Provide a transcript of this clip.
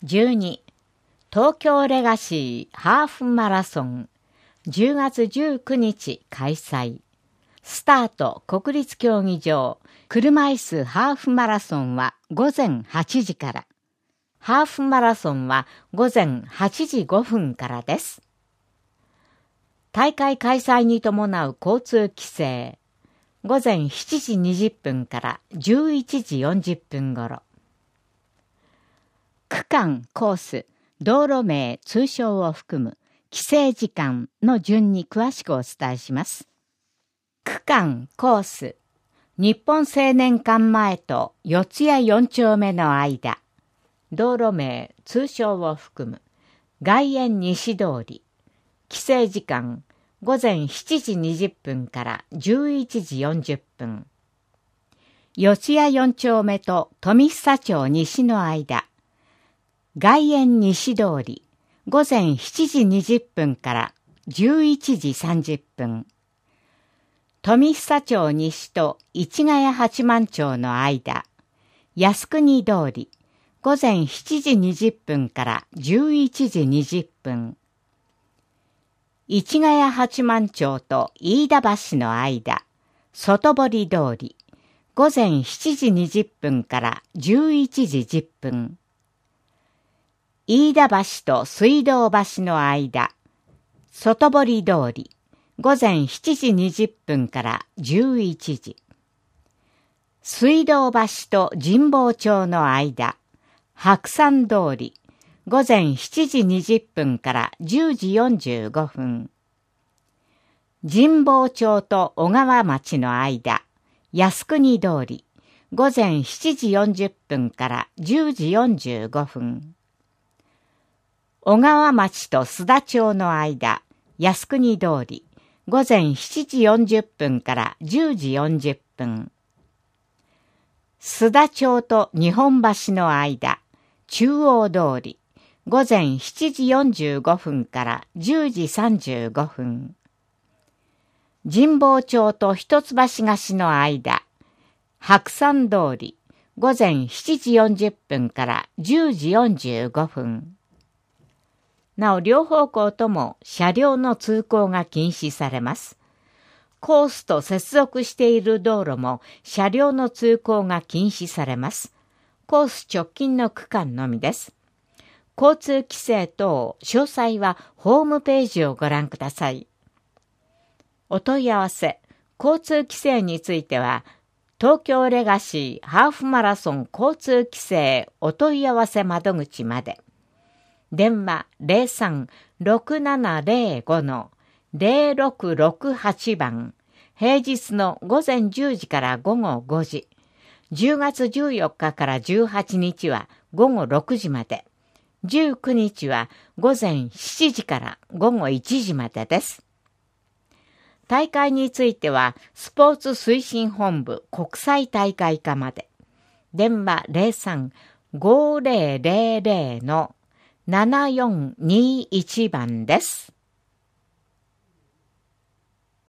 12東京レガシーハーフマラソン10月19日開催。スタート国立競技場車椅子ハーフマラソンは午前8時から。ハーフマラソンは午前8時5分からです。大会開催に伴う交通規制。午前7時20分から11時40分頃。区間、コース、道路名、通称を含む規制時間の順に詳しくお伝えします。区間、コース、日本青年館前と四谷4丁目の間。道路名、通称を含む外苑西通り。規制時間、午前7時20分から11時40分。四谷4丁目と富久町西の間。外苑西通り、午前7時20分から11時30分。富久町西と市ヶ谷八幡町の間、靖国通り、午前7時20分から11時20分。市ヶ谷八幡町と飯田橋の間、外堀通り、午前7時20分から11時10分。飯田橋と水道橋の間、外堀通り、午前7時20分から11時。水道橋と神保町の間、白山通り、午前7時20分から10時45分。神保町と小川町の間、靖国通り、午前7時40分から10時45分。小川町と須田町の間、靖国通り、午前7時40分から10時40分。須田町と日本橋の間、中央通り、午前7時45分から10時35分。神保町と一橋河岸の間、白山通り、午前7時40分から10時45分。なお、両方向とも車両の通行が禁止されます。コースと接続している道路も車両の通行が禁止されます。コース直近の区間のみです。交通規制等、詳細はホームページをご覧ください。お問い合わせ、交通規制については、東京レガシーハーフマラソン交通規制お問い合わせ窓口まで。電話 03-6705-0668 番、平日の午前10時から午後5時、10月14日から18日は午後6時まで、19日は午前7時から午後1時までです。大会については、スポーツ推進本部国際大会課まで。電話 03-5000-7421 番です。